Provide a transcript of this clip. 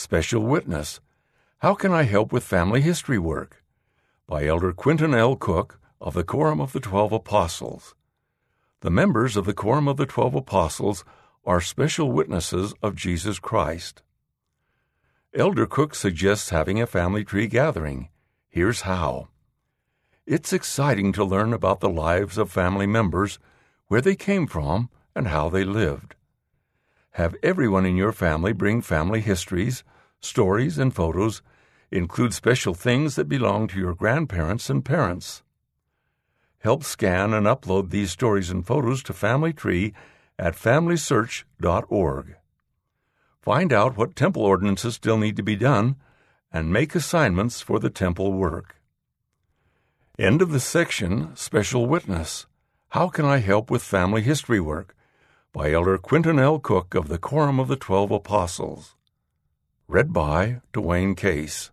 Special Witness, How Can I Help with Family History Work? By Elder Quentin L. Cook of the Quorum of the 12 Apostles. The members of the Quorum of the 12 Apostles are special witnesses of Jesus Christ. Elder Cook suggests having a family tree gathering. Here's how. It's exciting to learn about the lives of family members, where they came from, and how they lived. Have everyone in your family bring family histories, stories, and photos. Include special things that belong to your grandparents and parents. Help scan and upload these stories and photos to Family Tree at FamilySearch.org. Find out what temple ordinances still need to be done and make assignments for the temple work. End of the section, Special Witness, How Can I Help with Family History Work? By Elder Quentin L. Cook of the Quorum of the 12 Apostles. Read by Dwayne Case.